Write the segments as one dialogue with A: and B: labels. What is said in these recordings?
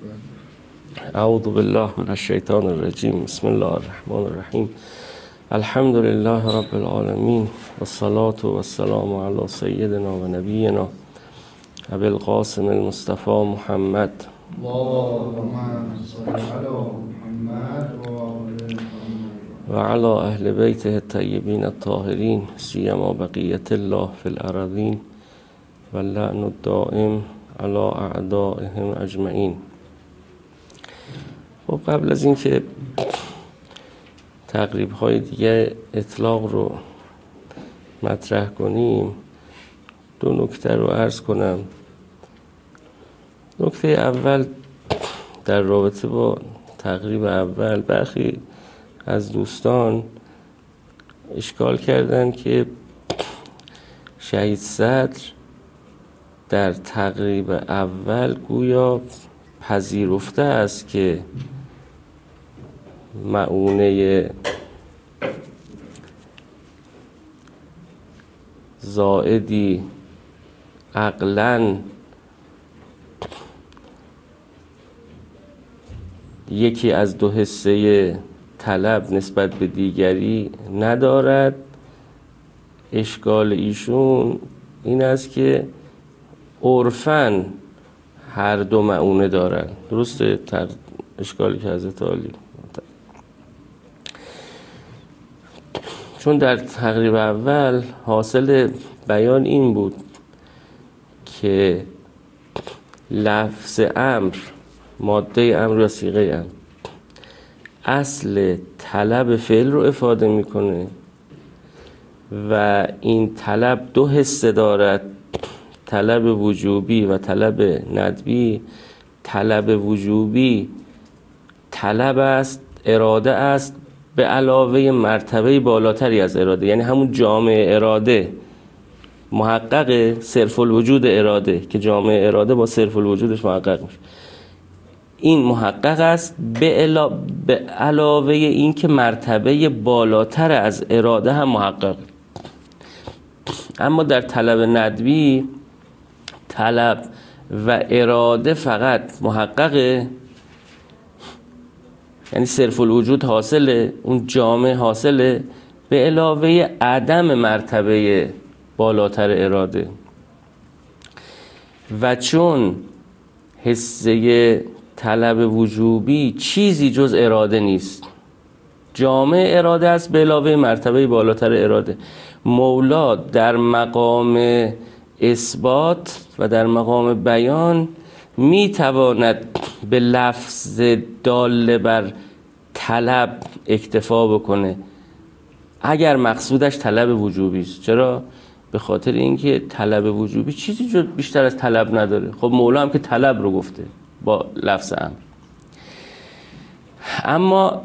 A: اعوذ بالله من الشیطان الرجیم. بسم الله الرحمن الرحیم. الحمد لله رب العالمین والصلاة والسلام علی سیدنا و نبینا ابی القاسم المصطفى محمد و علی اهل بیته الطیبین الطاهرین سیما بقیت الله فی الارضین و اللعن الدائم علی اعدائهم اجمعین. و قبل از اینکه تقریب‌های دیگه اطلاق رو مطرح کنیم دو نکته رو عرض کنم. نکته اول در رابطه با تقریب اول برخی از دوستان اشکال کردن که شهید صدر در تقریب اول گویا پذیرفته است که مؤونه زائدی عقلاً یکی از دو حصه طلب نسبت به دیگری ندارد. اشکال ایشون این است که عرفاً هر دو مؤونه دارن. درسته اشکالی که حضرت عالی، چون در تقریب اول حاصل بیان این بود که لفظ امر، ماده امر یا صیغه امر، اصل طلب فعل رو افاده میکنه و این طلب دو حصه دارد، طلب وجوبی و طلب ندبی. طلب وجوبی طلب است، اراده است به علاوه مرتبه بالاتری از اراده، یعنی همون جامع اراده محقق صرف الوجود اراده که جامع اراده با صرف الوجودش محقق میشه. این محقق است به علاوه این که مرتبه بالاتر از اراده هم محقق. اما در طلب ندبی طلب و اراده فقط محققه، یعنی صرف الوجود حاصله، اون جامع حاصله به علاوه عدم مرتبه بالاتر اراده. و چون حصه طلب وجوبی چیزی جز اراده نیست، جامع اراده است به علاوه مرتبه بالاتر اراده، مولا در مقام اثبات و در مقام بیان میتواند به لفظ دال بر طلب اکتفا بکنه اگر مقصودش طلب وجوبی است. چرا؟ به خاطر اینکه طلب وجوبی چیزی جو بیشتر از طلب نداره. خب مولا هم که طلب رو گفته با لفظ امر. اما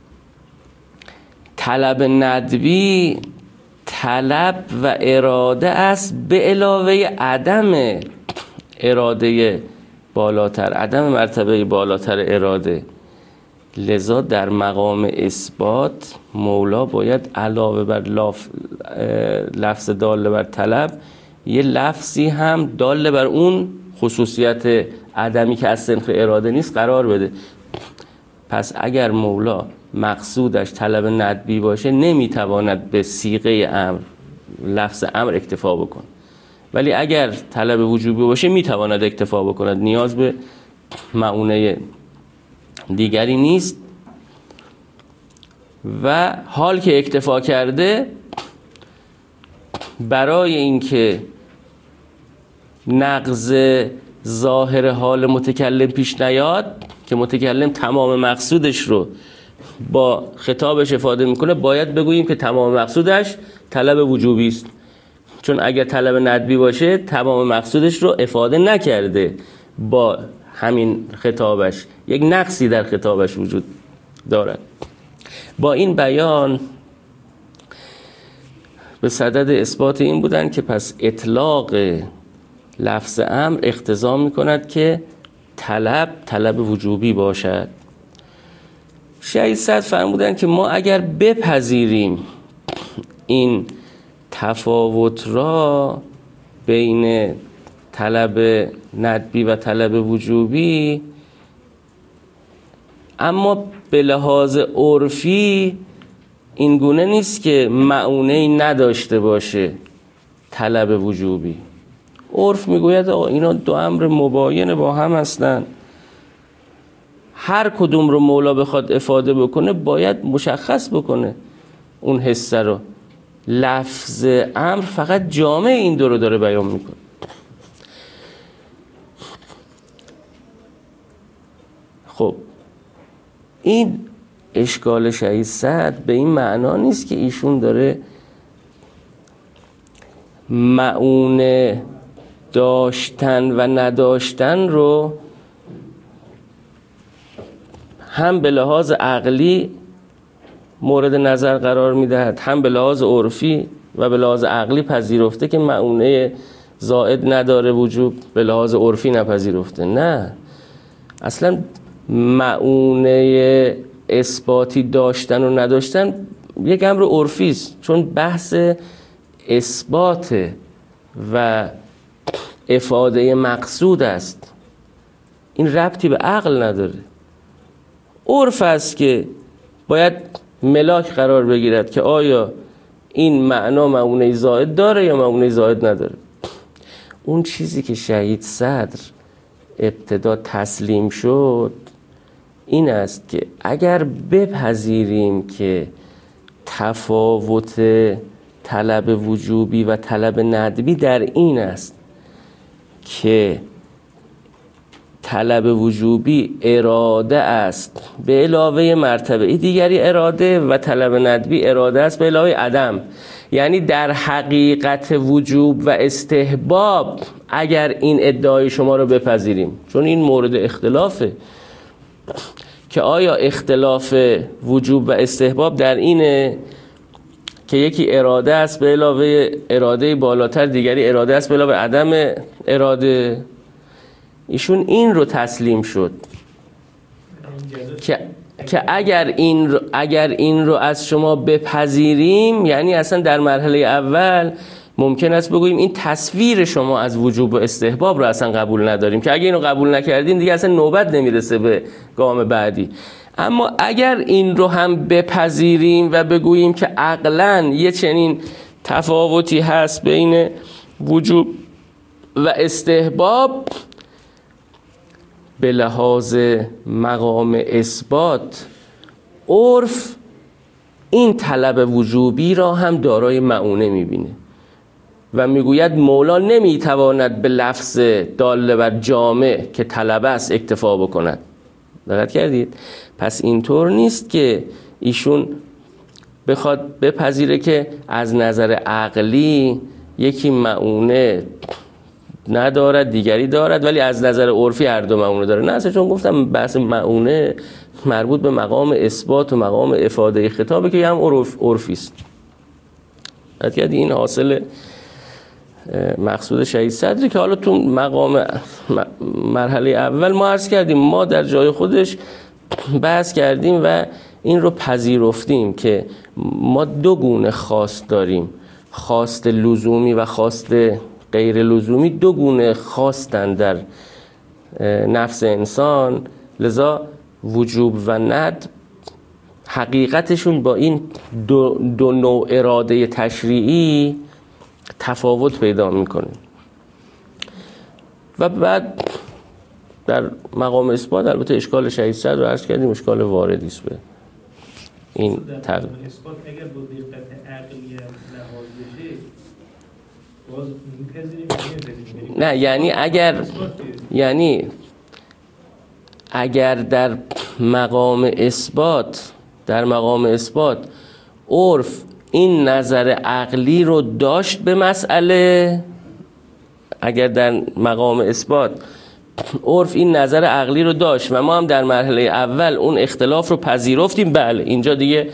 A: طلب ندبی طلب و اراده است به علاوه عدم اراده بالاتر، عدم مرتبه بالاتر اراده. لذا در مقام اثبات مولا باید علاوه بر لفظ دال بر طلب یه لفظی هم دال بر اون خصوصیت عدمی که از صنف اراده نیست قرار بده. پس اگر مولا مقصودش طلب ندبی باشه نمیتواند به صیغه امر، لفظ امر اکتفا بکنه، ولی اگر طلب وجوبی باشه میتواند اکتفا بکند، نیاز به مؤونه دیگری نیست. و حال که اکتفا کرده، برای اینکه نقض ظاهر حال متکلم پیش نیاد که متکلم تمام مقصودش رو با خطابش افاده میکنه، باید بگوییم که تمام مقصودش طلب وجوبی است، چون اگر طلب ندبی باشه تمام مقصودش رو افاده نکرده، با همین خطابش یک نقصی در خطابش وجود دارد. با این بیان به صدد اثبات این بودن که پس اطلاق لفظ امر اقتضا میکند که طلب وجوبی باشد. شهید صدر فرمودن که ما اگر بپذیریم این تفاوت را بین طلب ندبی و طلب وجوبی، اما به لحاظ عرفی این گونه نیست که معنی نداشته باشه طلب وجوبی. عرف میگوید آقا اینا دو امر مباین با هم هستن، هر کدوم رو مولا بخواد افاده بکنه باید مشخص بکنه اون حسه رو. لفظ امر فقط جامع این دو رو داره بیان میکنه. خب این اشکال شهید سعد به این معنا نیست که ایشون داره معونه داشتن و نداشتن رو هم به لحاظ عقلی مورد نظر قرار میدهد، هم به لحاظ عرفی و به لحاظ عقلی پذیرفته که معونه زائد نداره وجوب، به لحاظ عرفی نپذیرفته. نه، اصلا معونه اثباتی داشتن و نداشتن یک امر عرفی است، چون بحث اثبات و افاده مقصود است. این ربطی به عقل نداره. عرف است که باید ملاک قرار بگیرد که آیا این معنا معونه زائد داره یا معونه زائد نداره. اون چیزی که شهید صدر ابتدا تسلیم شد این است که اگر بپذیریم که تفاوت طلب وجوبی و طلب ندبی در این است که طلب وجوبی اراده است به علاوه مرتبه دیگری اراده و طلب ندبی اراده است به علاوه عدم، یعنی در حقیقت وجوب و استحباب اگر این ادعای شما رو بپذیریم، چون این مورد اختلافه که آیا اختلاف وجوب و استحباب در اینه که یکی اراده است به علاوه اراده بالاتر، دیگری اراده است به علاوه عدم اراده. ایشون این رو تسلیم شد که اگر این رو از شما بپذیریم، یعنی اصلا در مرحله اول ممکن است بگوییم این تصویر شما از وجوب و استحباب رو اصلا قبول نداریم، که اگر اینو قبول نکردین دیگه اصلا نوبت نمیرسه به گام بعدی. اما اگر این رو هم بپذیریم و بگوییم که عقلاً یه چنین تفاوتی هست بین وجوب و استحباب، به لحاظ مقام اثبات عرف این طلب وجوبی را هم دارای معونه میبینه و میگوید مولا نمیتواند به لفظ داله بر جامع که طلب است اکتفا بکند. دقت کردید؟ پس اینطور نیست که ایشون بخواد بپذیره که از نظر عقلی یکی معونه ندارد دیگری دارد ولی از نظر عرفی هر دو معونه داره. نه، چون گفتم بحث معونه مربوط به مقام اثبات و مقام افاده خطابه که هم عرفی است. دقت کردید؟ این حاصل مقصود شهید صدری که حالا تو مقام مرحله اول ما عرض کردیم، ما در جای خودش بحث کردیم و این رو پذیرفتیم که ما دو گونه خواست داریم، خواست لزومی و خواست غیر لزومی. دو گونه خواستن در نفس انسان، لذا وجوب و ند حقیقتشون با این دو نوع اراده تشریعی تفاوت پیدا میکنه. و بعد در مقام اثبات البته اشکال شهید صدر رو عرض کردیم، اشکال واردی است به این
B: اثبات. اگر با دقت عقلی لحاظ بشه باز میپذیریم.
A: نه، یعنی اگر در مقام اثبات عرف این نظر عقلی رو داشت به مسئله، اگر در مقام اثبات عرف این نظر عقلی رو داشت و ما هم در مرحله اول اون اختلاف رو پذیرفتیم، بله اینجا دیگه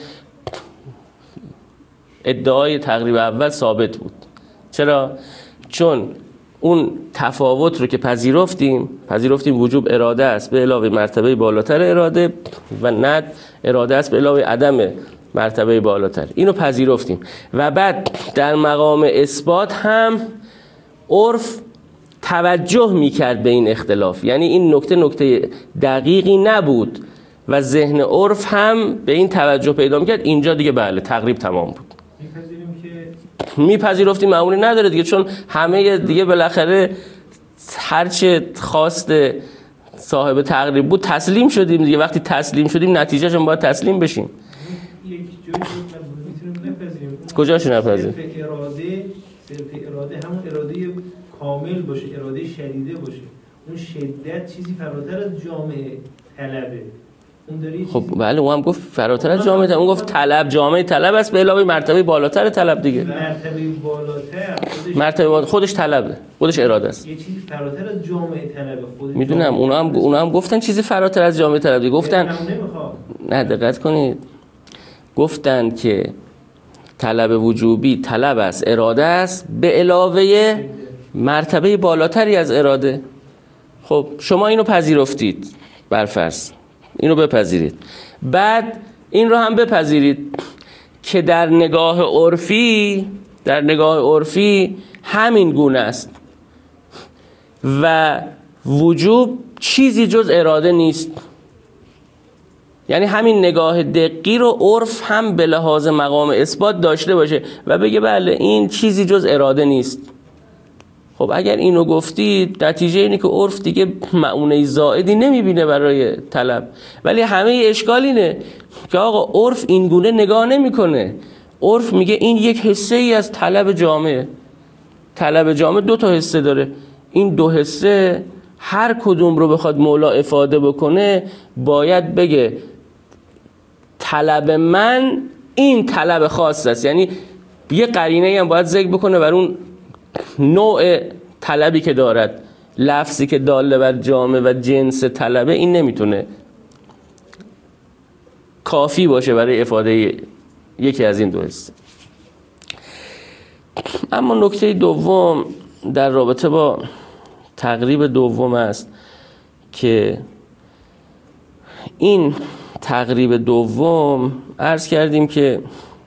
A: ادعای تقریب اول ثابت بود. چرا؟ چون اون تفاوت رو که پذیرفتیم وجوب اراده است به علاوه مرتبه بالاتر اراده و ند اراده است به علاوه عدم مرتبه بالاتر، اینو پذیرفتیم. و بعد در مقام اثبات هم عرف توجه میکرد به این اختلاف، یعنی این نکته دقیقی نبود و ذهن عرف هم به این توجه پیدا میکرد، اینجا دیگه بله تقریب تمام بود. میپذیرفتیم معمولی نداره دیگه، چون همه دیگه بالاخره هرچه خواست صاحب تقریب بود تسلیم شدیم دیگه. وقتی تسلیم شدیم نتیجهش هم باید تسلیم بشیم.
B: یک جایی میتونیم نپذیریم.
A: کجاشو نپذیریم؟
B: صرف اراده همون اراده کامل باشه، اراده شدیده باشه. اون شدت چیزی فراتر از جامعه طلبه.
A: خب بله اون هم گفت فراتر از جامعه، اون گفت طلب جامعه طلب است به علاوه مرتبه بالاتر طلب دیگه.
B: مرتبه بالاتر
A: مرتبه خودش طلبه، خودش اراده است.
B: یه چیزی فراتر از جامعه طلبه خودش.
A: میدونم اونا هم گفتن چیزی فراتر از جامعه طلب دیگه. گفتن نه دقت کنید، گفتن که طلب وجوبی طلب است، اراده است به علاوه مرتبه بالاتری از اراده. خب شما اینو پذیرفتید، برفرض اینو بپذیرید، بعد این رو هم بپذیرید که در نگاه عرفی همین گونه است و وجوب چیزی جز اراده نیست. یعنی همین نگاه دقیق رو عرف هم به لحاظ مقام اثبات داشته باشه و بگه بله این چیزی جز اراده نیست. خب اگر اینو گفتید نتیجه اینه که عرف دیگه معنی زائدی نمیبینه برای طلب. ولی همه اشکال اینه که آقا عرف این گونه نگاه نمیکنه. عرف میگه این یک حصه ای از طلب جامعه. طلب جامعه 2 تا حصه داره، این 2 حصه هر کدوم رو بخواد مولا افاده بکنه باید بگه طلب من این طلب خاص است. یعنی یه قرینه هم باید ذکر بکنه بر اون نوع طلبی که دارد. لفظی که داله بر جامعه و جنس طلبه این نمیتونه کافی باشه برای افاده یکی از این 2 حصه. اما نکته دوم در رابطه با تقریب دوم است که این تقریب دوم عرض کردیم که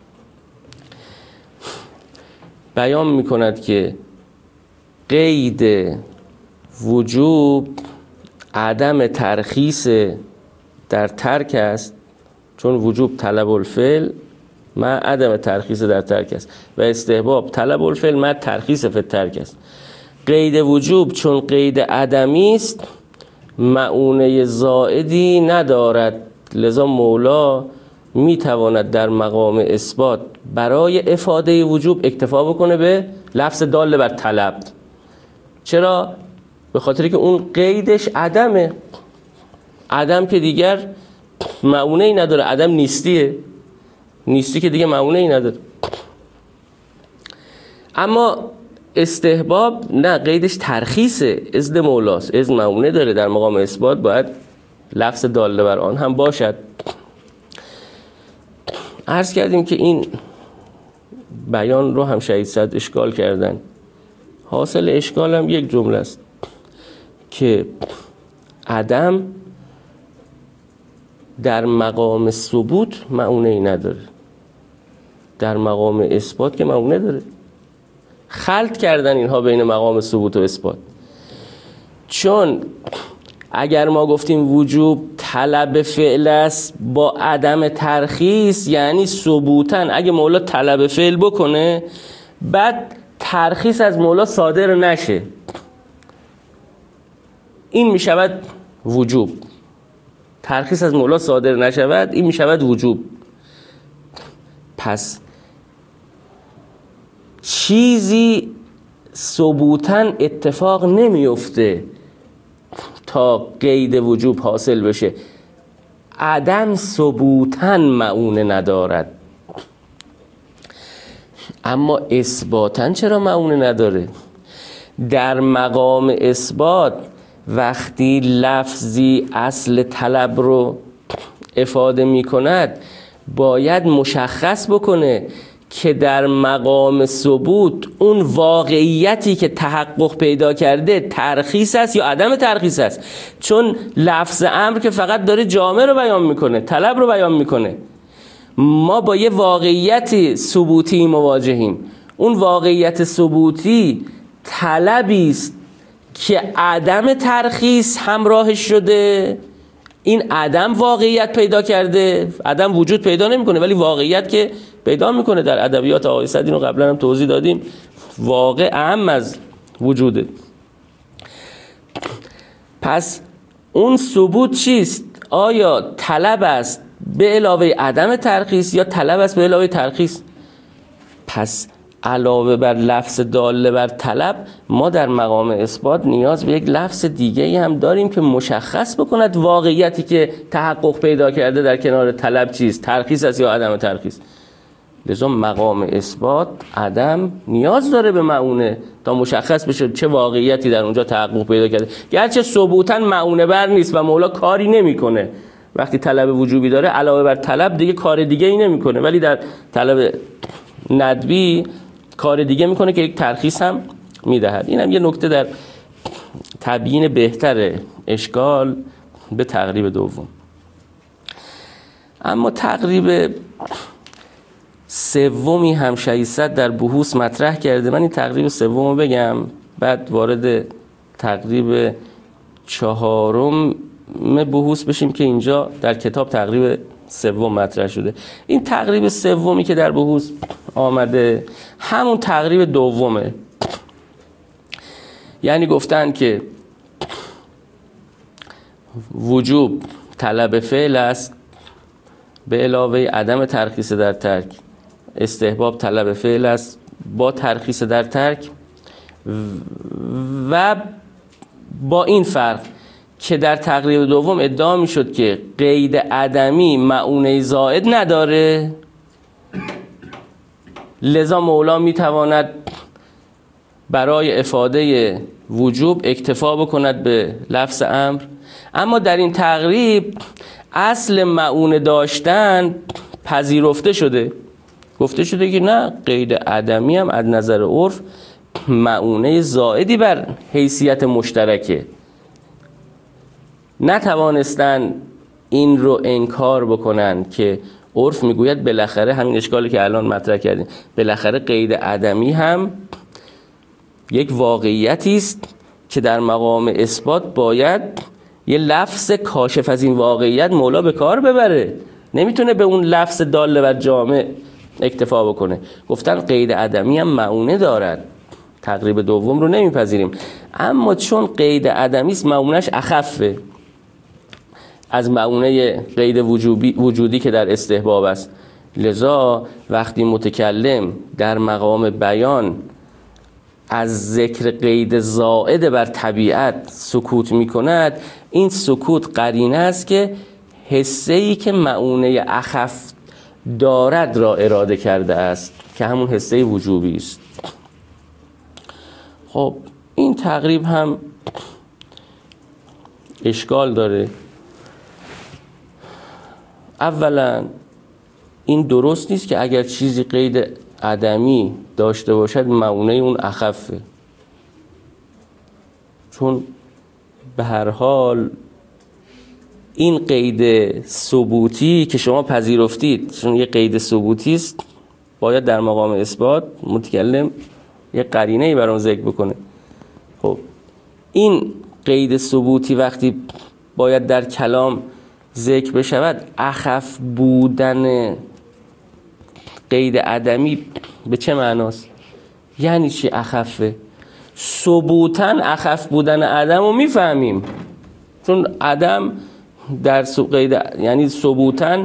A: بیان میکند که قید وجوب عدم ترخیص در ترک است، چون وجوب طلب الفعل مع عدم ترخیص در ترک است و استحباب طلب الفعل مع ترخیص فی ترک است. قید وجوب چون قید عدمی است معنی زائدی ندارد، لذا مولا میتواند در مقام اثبات برای افاده وجوب اکتفا بکنه به لفظ دال بر طلب. چرا؟ به خاطری که اون قیدش عدمه. عدم که دیگر معنی نداره، عدم نیستیه، نیستی که دیگه معنی نداره. اما استحباب نه، قیدش ترخیصه، اذن مولاست، اذن معنی داره، در مقام اثبات باید لفظ داله بر آن هم باشد. عرض کردیم که این بیان رو هم شهید صدر اشکال کردن. حاصل اشکال هم یک جمله است که عدم در مقام ثبوت معنی نداره، در مقام اثبات که معنی داره. خلط کردن اینها بین مقام ثبوت و اثبات. چون اگر ما گفتیم وجوب طلب فعل است با عدم ترخیص، یعنی ثبوتاً اگه مولا طلب فعل بکنه بعد ترخیص از مولا صادر نشه، این میشود وجوب. ترخیص از مولا صادر نشود این میشود وجوب. پس چیزی ثبوتاً اتفاق نمیفته تا قید وجوب حاصل بشه. عدم ثبوتاً معنی ندارد، اما اثباتاً چرا معنی نداره؟ در مقام اثبات وقتی لفظی اصل طلب رو افاده می کند باید مشخص بکنه که در مقام ثبوت اون واقعیتی که تحقق پیدا کرده ترخیص است یا عدم ترخیص است. چون لفظ امر که فقط داره جامعه رو بیان میکنه، طلب رو بیان میکنه. ما با یه واقعیت ثبوتی مواجهیم. اون واقعیت ثبوتی طلبی است که عدم ترخیص همراهش شده، این عدم واقعیت پیدا کرده، عدم وجود پیدا نمیکنه ولی واقعیت که پیدا میکنه. در ادبیات آقای سعدی اینو قبلا هم توضیح دادیم، واقع اهم از وجوده. پس اون ثبوت چیست؟ آیا طلب است به علاوه عدم ترخیص یا طلب است به علاوه ترخیص؟ پس علاوه بر لفظ داله بر طلب، ما در مقام اثبات نیاز به یک لفظ دیگه هم داریم که مشخص بکند واقعیتی که تحقق پیدا کرده در کنار طلب چیست، ترخیص است یا عدم ترخیص. لذا مقام اثبات عدم نیاز داره به معونه تا مشخص بشه چه واقعیتی در اونجا تحقق پیدا کرده. گرچه ثبوتاً معونه بر نیست و مولا کاری نمیکنه، وقتی طلب وجوبی داره علاوه بر طلب دیگه کار دیگه ای نمیکنه، ولی در طلب ندبی کار دیگه میکنه که یک ترخیص هم میدهد. این هم یه نکته در تبیین بهتر اشکال به تقریب دوم. اما تقریب سومی هم شیصد در بحوث مطرح کرده. من این تقریب سوم رو بگم بعد وارد تقریب چهارم بحوث بشیم که اینجا در کتاب تقریب سوم مطرح شده. این تقریب سومی که در بحوث آمده همون تقریب دومه. یعنی گفتن که وجوب طلب فعل است به علاوه عدم ترخیص در ترک، استحباب طلب فعل است با ترخیص در ترک، و با این فرق که در تقریب دوم ادعا می شد که قید عدمی معونه زائد نداره، لذا مولا می تواند برای افاده وجوب اکتفا بکند به لفظ امر. اما در این تقریب اصل معونه داشتن پذیرفته شده، گفته شده که نه، قید عدمی هم از نظر عرف معونه زائدی بر حیثیت مشترکه. نتوانستن این رو انکار بکنن که عرف میگوید بالاخره، همین اشکالی که الان مطرح کردیم، بالاخره قید عدمی هم یک واقعیتی است که در مقام اثبات باید یه لفظ کاشف از این واقعیت مولا به کار ببره، نمیتونه به اون لفظ داله بر جامع اکتفا بکنه. گفتن قید عدمی هم معونه دارد، تقریب دوم رو نمیپذیریم، اما چون قید عدمی است معونش اخفه از معونه قید وجودی که در استحباب است. لذا وقتی متکلم در مقام بیان از ذکر قید زائد بر طبیعت سکوت می کند، این سکوت قرینه است که حسه‌ای که معونه اخف دارد را اراده کرده است که همون حسه وجوبی است. خب این تقریب هم اشکال داره. اولا این درست نیست که اگر چیزی قید عدمی داشته باشد معونه اون اخفه، چون به هر حال این قید ثبوتی که شما پذیرفتید چون یه قید ثبوتی است، باید در مقام اثبات متکلم یه قرینه‌ای برام ذکر بکنه. خب این قید ثبوتی وقتی باید در کلام ذکر بشود، اخف بودن قید عدمی به چه معناست؟ یعنی چی اخفه؟ ثبوتاً اخف بودن عدم رو میفهمیم، چون عدم در قید، یعنی ثبوتاً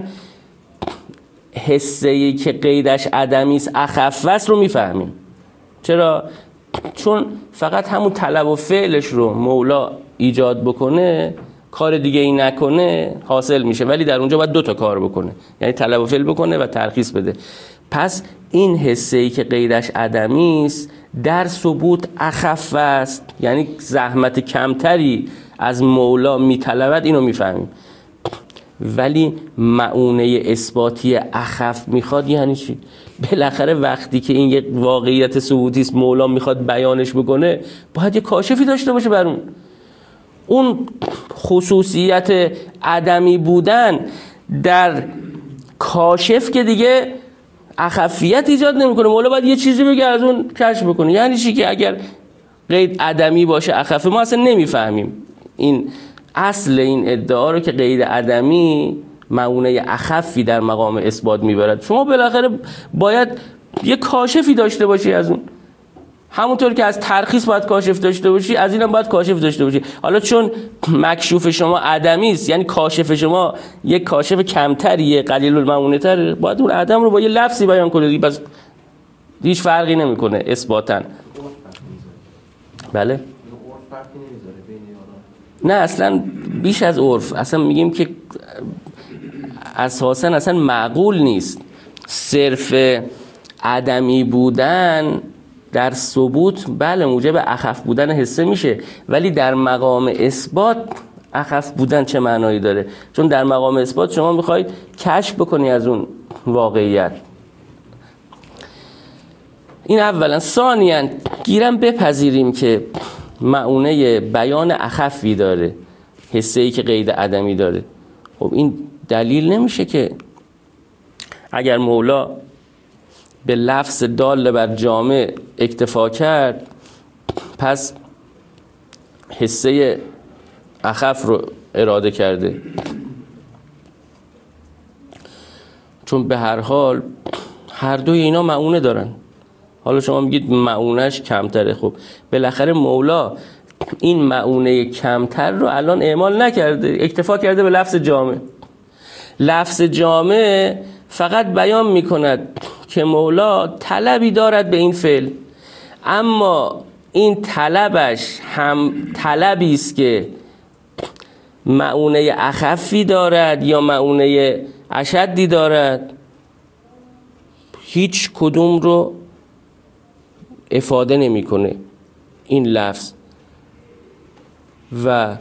A: حسه‌ای که قیدش عدمی است اخف است رو میفهمیم. چرا؟ چون فقط همون طلب و فعلش رو مولا ایجاد بکنه، کار دیگه ای نکنه حاصل میشه، ولی در اونجا باید 2 تا کار بکنه، یعنی طلب و فعل بکنه و ترخیص بده. پس این حسه‌ای که قیدش عدمی است در ثبوت اخف است، یعنی زحمت کمتری از مولا میطلبد، اینو میفهمیم. ولی معونه اثباتی اخف میخواد یعنی چی؟ بالاخره وقتی که این یک واقعیت ثبوتی است مولا میخواد بیانش بکنه، باید یه کاشفی داشته باشه بر اون خصوصیت عدمی بودن در کاشف که دیگه اخفیت ایجاد نمیکنه. مولا باید یه چیزی بگه از اون کشف بکنه. یعنی چی؟ که اگر قید عدمی باشه اخفه، ما اصلا نمیفهمیم این اصل این ادعا رو که قید عدمی معونه اخفی در مقام اثبات میبرد. شما بالاخره باید یه کاشفی داشته باشی از اون، همونطور که از ترخیص باید کاشف داشته باشی، از اینم باید کاشف داشته باشی. حالا چون مکشوف شما عدمی است، یعنی کاشف شما یک کاشف کمتریه، قلیل المعونه تره، باید اون عدم رو با یه لفظی بیان کنید، بس هیچ فرقی نمیکنه اثباتاً. بله؟ نه اصلا بیش از عرف، اصلا میگیم که اساساً اصلا معقول نیست. صرف عدمی بودن در ثبوت بله موجب اخف بودن حسه میشه، ولی در مقام اثبات اخف بودن چه معنایی داره؟ چون در مقام اثبات شما میخواید کشف بکنی از اون واقعیت. این اولا. ثانیاً گیرم بپذیریم که معونه بیان اخفی داره، حسه‌ای که قید عدمی داره. خب این دلیل نمیشه که اگر مولا به لفظ دال بر جامع اکتفا کرد پس حسه اخف رو اراده کرده، چون به هر حال هر دوی اینا معونه دارن. حالا شما میگید معونش کمتره، خب بالاخره مولا این معونه کمتر رو الان اعمال نکرده، اکتفا کرده به لفظ جامع. لفظ جامع فقط بیان میکند که مولا طلبی دارد به این فعل، اما این طلبش هم طلبی است که معونه اخفی دارد یا معونه اشدی دارد، هیچ کدوم رو افاده نمیکنه این لفظ. و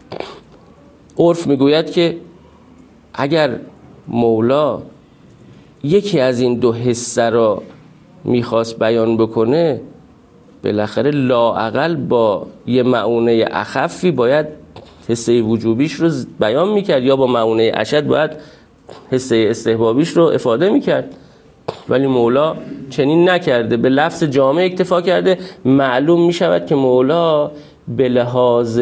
A: عرف میگوید که اگر مولا یکی از این دو حسه را میخواست بیان بکنه، بالاخره لااقل با یه معونه اخفی باید حسه وجوبیش رو بیان میکرد، یا با معونه اشد باید حسه استحبابیش رو افاده میکرد، ولی مولا چنین نکرده، به لفظ جامع اکتفا کرده. معلوم میشود که مولا به لحاظ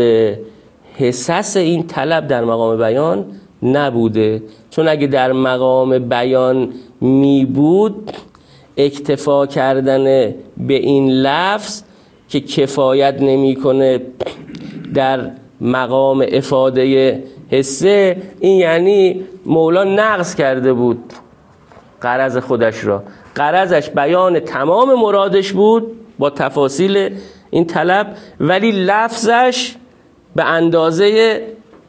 A: حسس این طلب در مقام بیان نبوده، چون اگه در مقام بیان می بود اکتفا کردن به این لفظ که کفایت نمیکنه در مقام افاده حسه، این یعنی مولا نقض کرده بود غرض خودش را. غرضش بیان تمام مرادش بود با تفاصیل این طلب، ولی لفظش به اندازه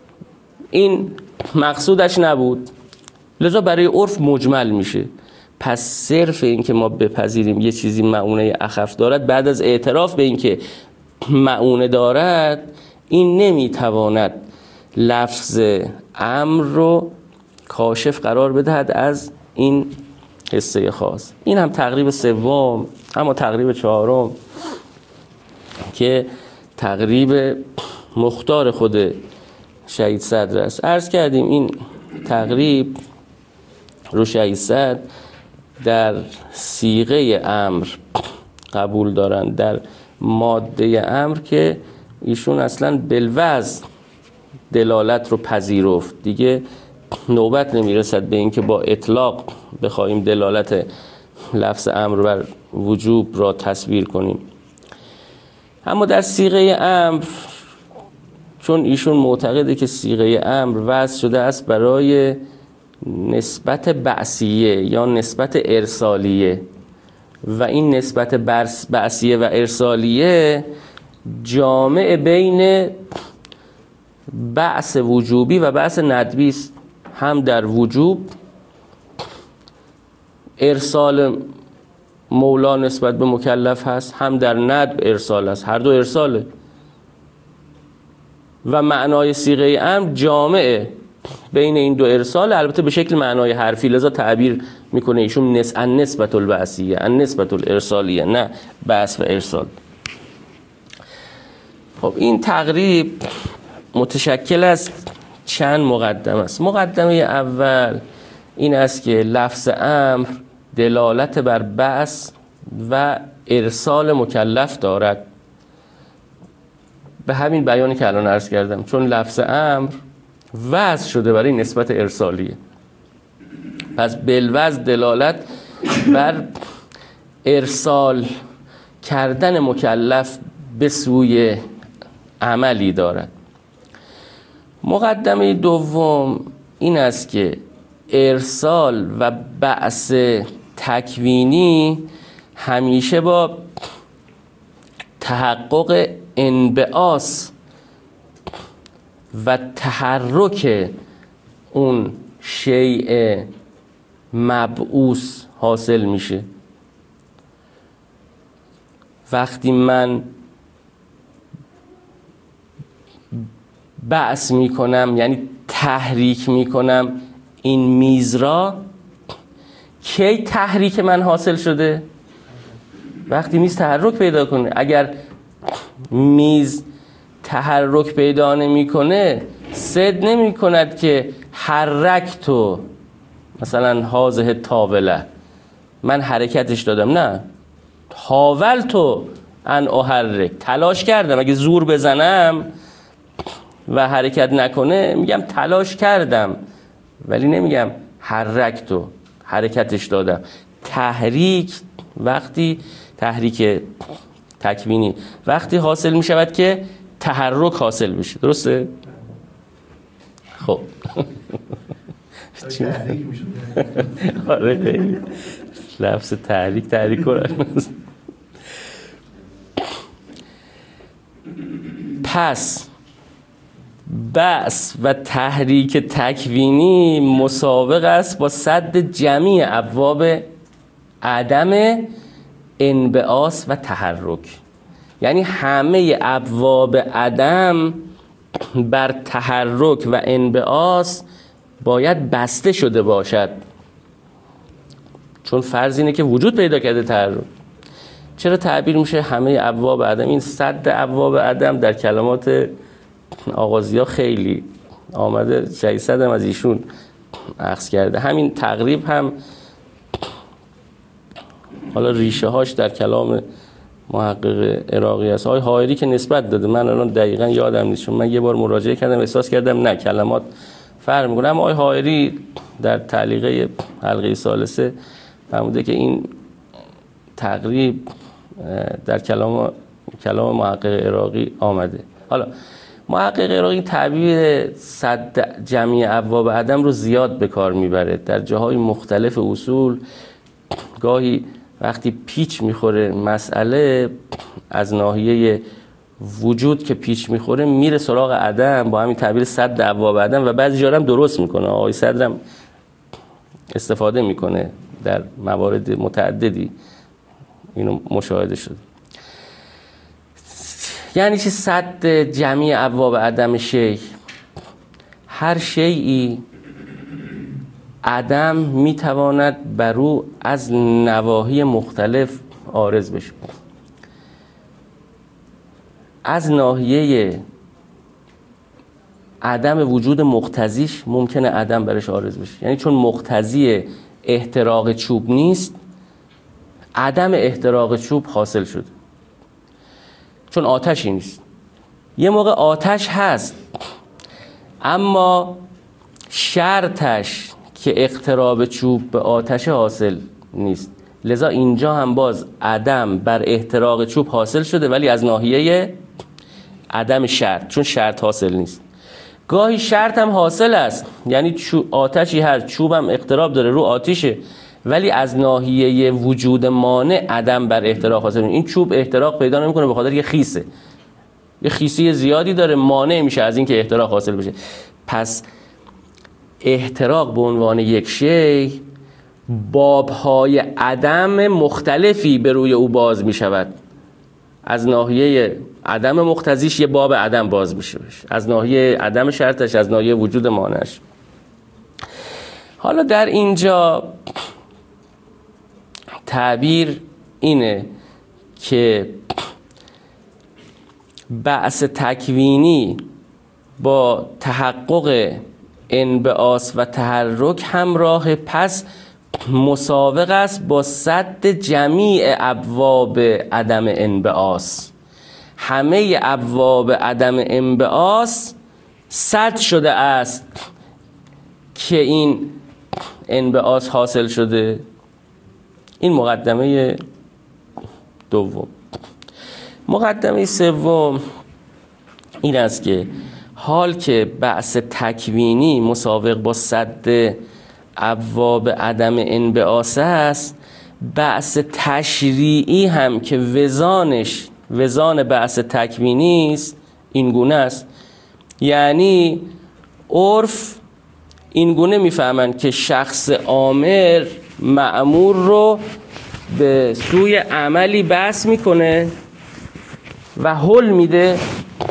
A: این مقصودش نبود، لذا برای عرف مجمل میشه. پس صرف این که ما بپذیریم یه چیزی معونه اخف دارد بعد از اعتراف به این که معونه دارد، این نمیتواند لفظ امر رو کاشف قرار بدهد از این حسه خاص. این هم تقریب سوم، اما تقریب چهارم که تقریب مختار خود شهید صدر است. عرض کردیم این تقریب رو شهید صدر در صیغه امر قبول دارند، در ماده امر که ایشون اصلا بالوضع دلالت رو پذیرفت، دیگه نوبت نمیرسد به این که با اطلاق بخوایم دلالت لفظ امر بر وجوب را تصویر کنیم. اما در صیغه امر، چون ایشون معتقده که صیغه امر وضع شده است برای نسبت بعثیه یا نسبت ارسالیه، و این نسبت بعثیه و ارسالیه جامع بین بعث وجوبی و بعث ندبی است. هم در وجوب ارسال مولا نسبت به مکلف هست، هم در ندب ارسال است، هر دو ارساله. و معنای صیغه امر جامعه بین این دو ارسال، البته به شکل معنای حرفی، لذا تعبیر میکنه ایشون نسبت البعثیه، نسبت الارسالیه، نه بعث و ارسال. خب این تقریب متشکل از چند مقدمه است. مقدمه اول این است که لفظ امر دلالت بر بعث و ارسال مکلف دارد. به همین بیانی که الان عرض کردم، چون لفظ امر وضع شده برای نسبت ارسالیه، پس بالوضع دلالت بر ارسال کردن مکلف به سوی عملی دارد. مقدمه دوم این است که ارسال و بعث تکوینی همیشه با تحقق انبعاث و تحرک اون شیء مبعوث حاصل میشه. وقتی من بعث میکنم یعنی تحریک میکنم این میز را، کی تحریک من حاصل شده؟ وقتی میز تحرک پیدا کنه. اگر میز تحرک پیدا نمیکنه، صد نمی کند که حرکتو مثلا هازه تاوله، من حرکتش دادم، نه، حاولتو ان احرک، تلاش کردم. اگه زور بزنم و حرکت نکنه میگم تلاش کردم، ولی نمیگم حرکتو، حرکتش دادم. تحریک وقتی، تحریک تکوینی وقتی حاصل میشود که تحرک حاصل بشه. درسته؟ خب
B: تحریک میشه.
A: آره لفظ تحریک کنن. پس بعث و تحریک تکوینی مساوق است با سد جمیع ابواب عدم انبعاث و تحرک. یعنی همه ابواب عدم بر تحرک و انبعاث باید بسته شده باشد، چون فرض اینه که وجود پیدا کرده تحرک. چرا تعبیر میشه همه ابواب عدم؟ این سد ابواب عدم در کلمات آغازی ها خیلی آمده، شهید صدر از ایشون اخذ کرده. همین تقریب هم حالا ریشه هاش در کلام محقق عراقی است، آقای حائری که نسبت داده، من الان دقیقا یادم نیست، چون من یه بار مراجعه کردم احساس کردم نه کلمات فرق میکنه. اما آقای حائری در تعلیقه حلقه ثالثه فرموده که این تقریب در کلام محقق عراقی آمده. حالا محقق عراقی تعبیر صد جمیع ابواب عدم رو زیاد به کار میبره در جاهای مختلف اصول. گاهی وقتی پیچ میخوره مسئله از ناحیه وجود که پیچ میخوره میره سراغ عدم با همین تعبیر صد ابواب عدم، و بعضی جا هم درست میکنه. آقای صدرم استفاده میکنه در موارد متعددی، اینو مشاهده شده. یعنی چه صد جمیع ابواب عدم شیء؟ هر شیئی عدم میتواند بر او از نواحی مختلف عارض بشه. از ناحیه عدم وجود مقتضیش ممکنه عدم برش عارض بشه، یعنی چون مقتضی احتراق چوب نیست، عدم احتراق چوب حاصل شده. چون آتشی نیست. یه موقع آتش هست اما شرطش که اقتراب چوب به آتش حاصل نیست، لذا اینجا هم باز عدم بر احتراق چوب حاصل شده، ولی از ناحیه عدم شرط، چون شرط حاصل نیست. گاهی شرط هم حاصل است، یعنی آتشی هست، چوب هم اقتراب داره رو آتیشه، ولی از ناحیه وجود مانع عدم بر احتراق حاصل نیست. این چوب احتراق پیدا نمیکنه به خاطر یه خیسه، یه خیسی زیادی داره، مانع میشه از این که احتراق حاصل بشه. پس احتراق به عنوان یک شیء بابهای عدم مختلفی به روی او باز میشود. از ناحیه عدم مقتضیش یه باب عدم باز میشه، از ناحیه عدم شرطش، از ناحیه وجود مانعش. حالا در اینجا تعبیر اینه که بعث تکوینی با تحقق انبعاث و تحرک همراه، پس مساوق است با سد جمیع ابواب عدم انبعاث. همه ابواب عدم انبعاث سد شده است که این انبعاث حاصل شده. این مقدمه دوم. مقدمه سوم این است که حال که بعث تکوینی مسابق با سد ابواب عدم انبعاث است، بعث تشریعی هم که وزان بعث تکوینی است این گونه است. یعنی عرف این گونه میفهمند که شخص آمر مأمور رو به سوی عملی بعث میکنه و حل میده،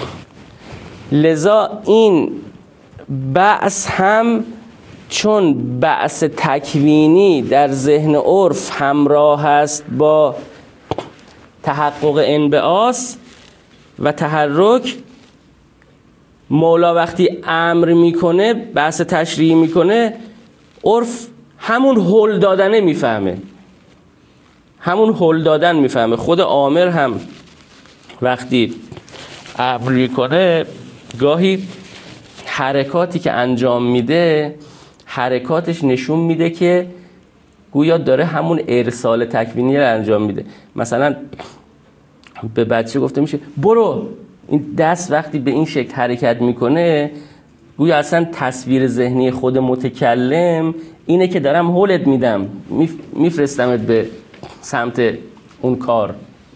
A: لذا این بعث هم چون بعث تکوینی در ذهن عرف همراه است با تحقق انبعاث و تحرک، مولا وقتی امر میکنه، بعث تشریعی میکنه، عرف همون هل دادنه میفهمه، همون هل دادن میفهمه. خود آمر هم وقتی امر میکنه گاهی حرکاتی که انجام میده، حرکاتش نشون میده که گویا داره همون ارسال تکوینی رو انجام میده. مثلا به بچه گفته میشه برو، این دست وقتی به این شکل حرکت میکنه گویا اصلا تصویر ذهنی خود متکلم اینه که دارم هلت میدم، میفرستمت به سمت اون کار.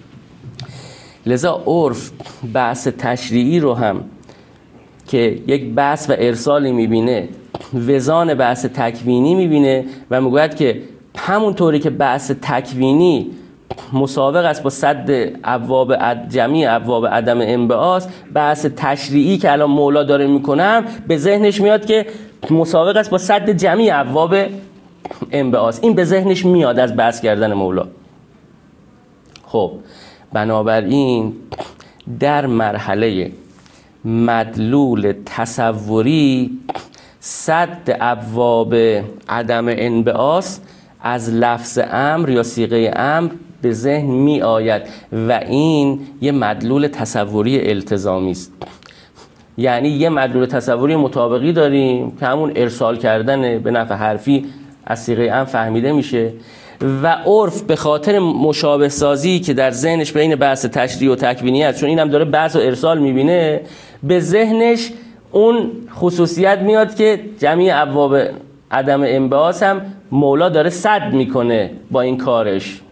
A: لذا عرف بعث تشریعی رو هم که یک بعث و ارسالی میبینه، وزان بعث تکوینی میبینه و میگوید که همونطوری که بعث تکوینی مسابق است با سد ابواب جمعی ابواب عدم انبعاث، بعث تشریعی که الان مولا داره میکنم به ذهنش میاد که مسابق است با سد جمعی ابواب انبعاث. این به ذهنش میاد از بحث کردن مولا. خب بنابراین در مرحله مدلول تصوری سد ابواب عدم انبعاث از لفظ امر یا صیغه امر به ذهن می آید و این یه مدلول تصوری التزامی است. یعنی یه مدلول تصوری مطابقی داریم که همون ارسال کردن به نفع حرفی از صیغه امر فهمیده میشه و عرف به خاطر مشابه سازی که در ذهنش بین بحث تشریع و تکوینی است، چون اینم داره بحث و ارسال میبینه، به ذهنش اون خصوصیت میاد که جمعی ابواب عدم انبعاث هم مولا داره سد میکنه با این کارش.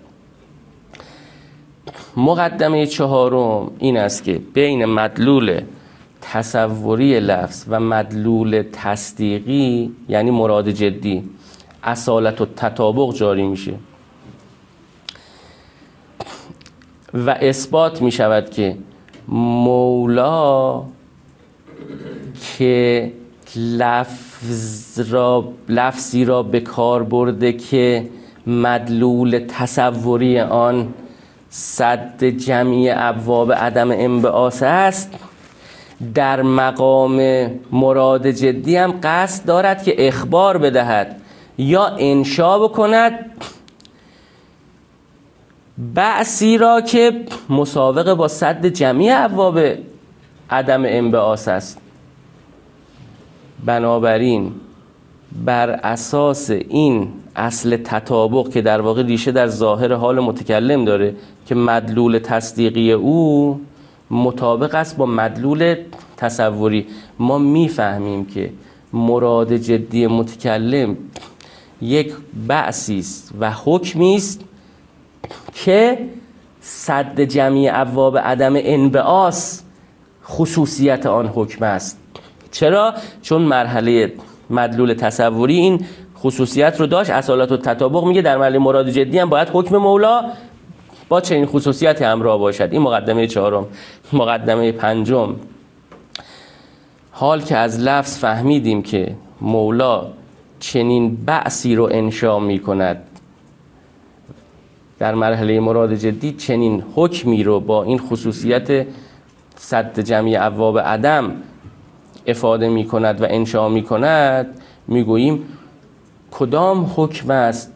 A: مقدمه چهارم این است که بین مدلول تصوری لفظ و مدلول تصدیقی یعنی مراد جدی اصالت و تطابق جاری میشه و اثبات میشود که مولا که لفظی را به کار برده که مدلول تصوری آن سد جمعی ابواب عدم انبعاث است، در مقام مراد جدی هم قصد دارد که اخبار بدهد یا انشا بکند بعثی را که مسابقه با سد جمعی ابواب عدم انبعاث است. بنابراین بر اساس این اصل تطابق که در واقع ریشه در ظاهر حال متکلم داره که مدلول تصدیقی او مطابق است با مدلول تصوری، ما میفهمیم که مراد جدی متکلم یک بعثی است و حکمی است که سد جمعی ابواب عدم انبعاث خصوصیت آن حکم است. چرا؟ چون مرحله مدلول تصوری این خصوصیت رو داشت. اصالت و تطابق میگه در مرحله مراد جدی هم باید حکم مولا با چنین خصوصیتی همراه باشد. این مقدمه چهارم. مقدمه پنجم، حال که از لفظ فهمیدیم که مولا چنین بعثی رو انشا می کند، در مرحله مراد جدی چنین حکمی رو با این خصوصیت سد جمعی ابواب عدم افاده می کند و انشا می کند، می گوییم کدام حکم است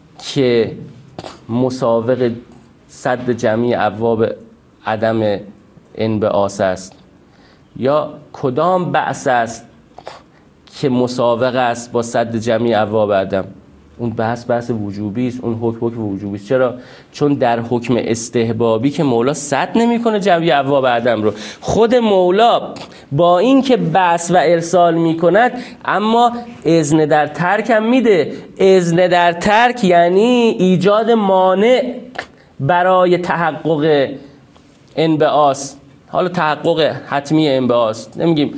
A: که مسابق سد جمعی ابواب عدم انبعاث است، یا کدام بعث است که مساوق است با سد جمیع ابواب عدم. اون بحث وجوبی است، اون حکم وجوبی است. چرا؟ چون در حکم استحبابی که مولا سد نمیکنه جمیع ابواب عدم رو، خود مولا با این که بحث و ارسال میکند اما اذن در ترک هم میده. اذن در ترک یعنی ایجاد مانع برای تحقق انبعاث. حالا تحقق حتمی انبعاث نمیگیم،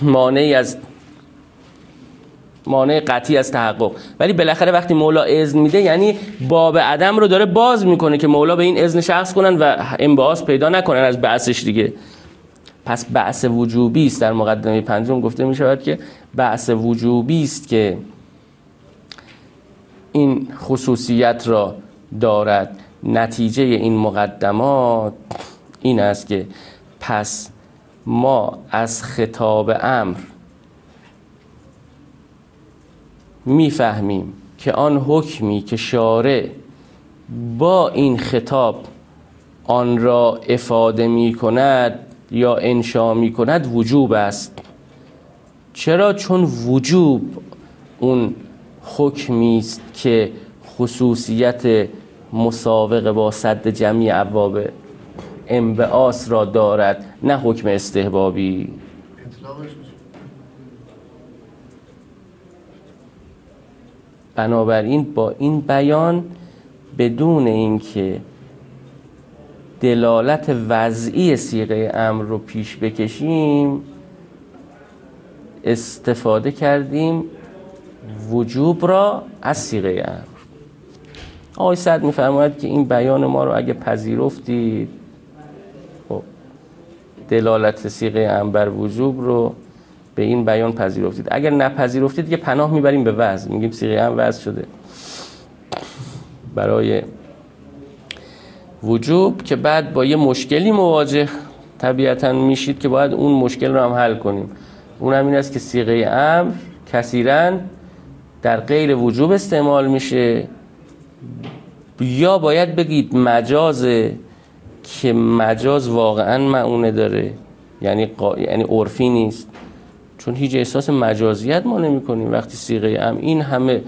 A: مانع قطعی از تحقق، ولی بالاخره وقتی مولا اذن میده یعنی باب عدم رو داره باز میکنه که مولا به این اذن شخص کنن و انبعاث پیدا نکنن از بعثش دیگه. پس بعث وجوبی است. در مقدمه پنجم گفته میشود که بعث وجوبی است که این خصوصیت را دارد. نتیجه این مقدمات این است که پس ما از خطاب امر میفهمیم که آن حکمی که شارع با این خطاب آن را افاده می کند یا انشا می کند وجوب است. چرا؟ چون وجوب اون حکمی است که خصوصیت مساوق با سد جمیع ابواب انبعاث را دارد، نه حکم استحبابی. بنابراین با این بیان بدون اینکه دلالت وضعی صیغه امر رو پیش بکشیم استفاده کردیم وجوب را از صیغه امر. آقای سعد می‌فرماید که این بیان ما رو اگه پذیرفتید، خب دلالت صیغه امر بر وجوب رو به این بیان پذیرفتید. اگر نپذیرفتید دیگه پناه میبریم به وضع، میگیم صیغه امر وضع شده برای وجوب، که بعد با یه مشکلی مواجه طبیعتاً میشید که باید اون مشکل رو هم حل کنیم. اون هم این است که صیغه امر کثیراً در غیر وجوب استعمال میشه، یا باید بگید مجازه که مجاز واقعاً معنی داره، یعنی عرفی نیست، چون هیچ احساس مجازیت ما نمی کنیم وقتی صیغه امر این همه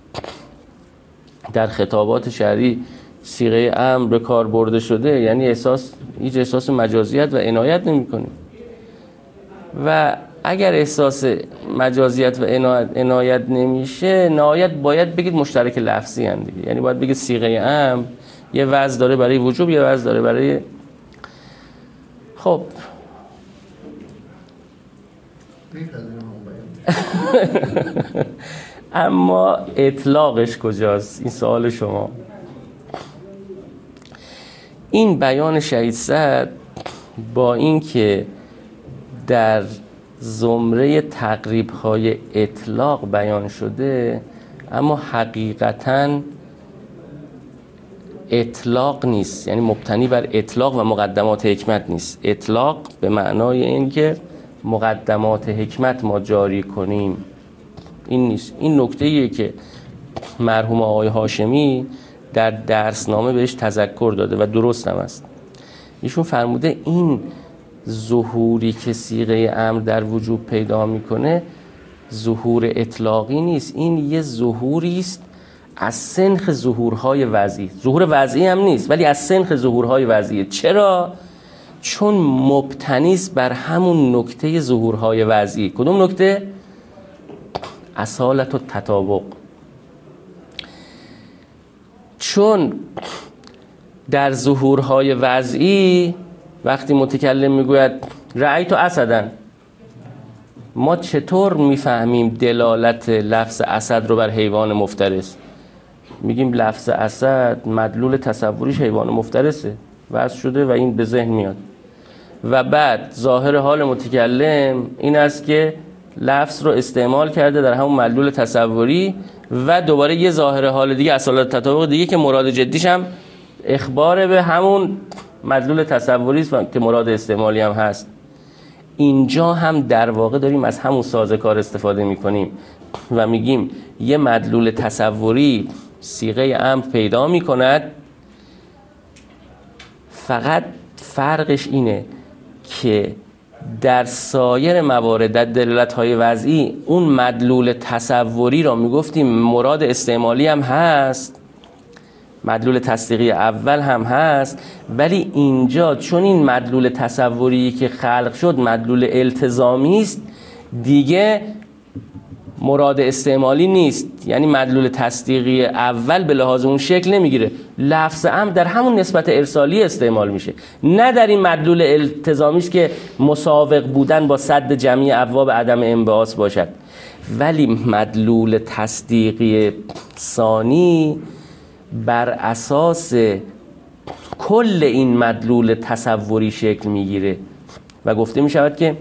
A: در خطابات شرعی صیغه امر به کار برده شده، یعنی هیچ احساس مجازیت و عنایت نمی کنیم. و اگر احساس مجازیت و عنایت نمیشه، نهایت باید بگید مشترک لفظی هم دیگه، یعنی باید بگید صیغه امر یه وضع داره برای وجوب، یه وضع داره برای خب اما اطلاقش کجاست؟ این سوال شما. این بیان شهید سعد با اینکه در زمره تقریب‌های اطلاق بیان شده، اما حقیقتاً اطلاق نیست، یعنی مبتنی بر اطلاق و مقدمات حکمت نیست. اطلاق به معنای اینکه مقدمات حکمت ما جاری کنیم، این نیست. این نکته‌ایه که مرحوم آقای هاشمی در درسنامه بهش تذکر داده و درست هم است. ایشون فرموده این ظهوری که صیغه امر در وجوب پیدا میکنه ظهور اطلاقی نیست، این یه ظهوری است از سنخ ظهورهای وضعی. ظهور وضعی هم نیست ولی از سنخ ظهورهای وضعی. چرا؟ چون مبتنی است بر همون نکته ظهورهای وضعی. کدوم نکته؟ اصالت و تطابق. چون در ظهورهای وضعی وقتی متکلم میگوید رأیت اسدا، ما چطور میفهمیم دلالت لفظ اسد رو بر حیوان مفترس؟ میگیم لفظ اسد مدلول تصوریش حیوان مفترسه، وضع شده و این به ذهن میاد، و بعد ظاهر حال متکلم این است که لفظ رو استعمال کرده در همون مدلول تصوری، و دوباره یه ظاهر حال دیگه اصالت تطابق دیگه که مراد جدیش هم اخبار به همون مدلول تصوری است که مراد استعمالی هم هست. اینجا هم در واقع داریم از همون سازوکار استفاده میکنیم و میگیم یه مدلول تصوری صیغه امر پیدا میکند، فقط فرقش اینه که در سایر موارد در دلالت‌های وضعی اون مدلول تصوری را میگفتیم مراد استعمالی هم هست، مدلول تصدیقی اول هم هست، ولی اینجا چون این مدلول تصوری که خلق شد مدلول التزامی است دیگه مراد استعمالی نیست، یعنی مدلول تصدیقی اول به لحاظ اون شکل نمیگیره، لفظ امر در همون نسبت ارسالی استعمال میشه، نه در این مدلول التزامیش که مساوق بودن با سد جمعی ابواب عدم انبعاث باشد. ولی مدلول تصدیقی ثانی بر اساس کل این مدلول تصوری شکل میگیره و گفته میشود که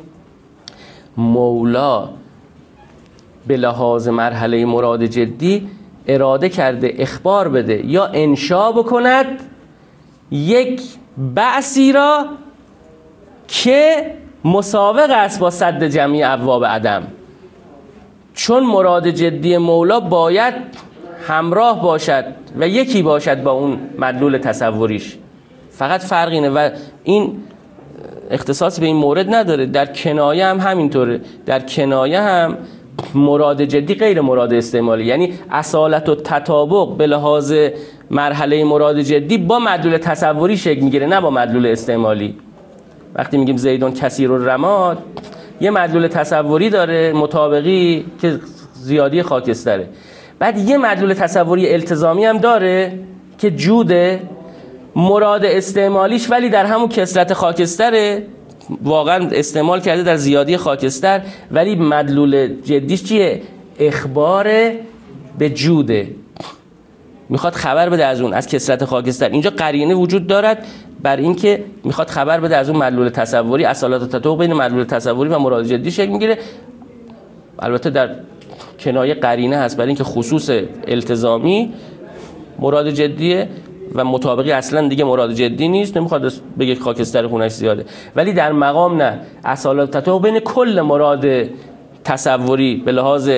A: مولا به لحاظ مرحله مراد جدی اراده کرده اخبار بده یا انشا بکند یک بعثی را که مساوق است با سد جمعی ابواب عدم، چون مراد جدی مولا باید همراه باشد و یکی باشد با اون مدلول تصوریش، فقط فرق اینه و این اختصاص به این مورد نداره. در کنایه هم همینطوره، در کنایه هم مراد جدی غیر مراد استعمالی، یعنی اصالت و تطابق به لحاظ مرحله مراد جدی با مدلول تصوری شکل میگیره نه با مدلول استعمالی. وقتی میگیم زیدون کثیر الرماد یه مدلول تصوری داره مطابقی که زیادی خاکستره، بعد یه مدلول تصوری التزامی هم داره که جوده، مراد استعمالیش ولی در همون کثرت خاکستره، واقعا استعمال کرده در زیادی خاکستر، ولی مدلول جدیش چیه؟ اخبار به جوده، میخواد خبر بده از اون، از کثرت خاکستر. اینجا قرینه وجود دارد بر این که میخواد خبر بده از اون مدلول تصوری، اصالت و تطابق بین مدلول تصوری و مراد جدی شکل میگیره. البته در کنایه قرینه هست برای اینکه خصوص التزامی مراد جدیه و مطابقی اصلا دیگه مراد جدی نیست، نمیخواد بگه خاکستر خونش زیاده، ولی در مقام نه، اصالت و تطابق بین کل مراد تصوری به لحاظ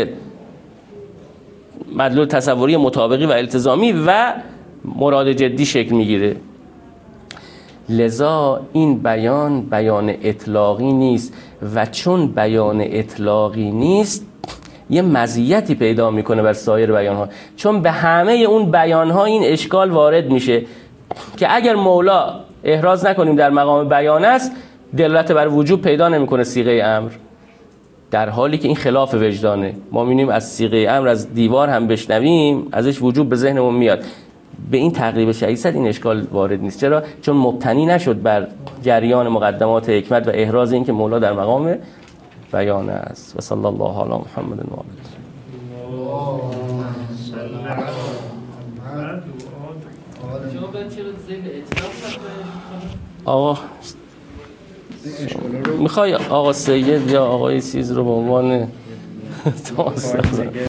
A: مدلول تصوری مطابقی و التزامی و مراد جدی شکل میگیره. لذا این بیان اطلاقی نیست و چون بیان اطلاقی نیست یه مزیتی پیدا میکنه بر سایر بیانها، چون به همه اون بیانها این اشکال وارد میشه که اگر مولا احراز نکنیم در مقام بیان است دلالت بر وجوب پیدا نمیکنه صیغه امر، در حالی که این خلاف وجدانه. ما می‌بینیم از صیغه امر از دیوار هم بشنویم ازش وجوب به ذهنمون میاد. به این تقریب 600 این اشکال وارد نیست. چرا؟ چون مبتنی نشد بر جریان مقدمات حکمت و احراز این که مولا در مقام بیان است. و صلی الله علی محمد و آله. آقا میخوای آقا سید یا آقای سیز رو به عنوان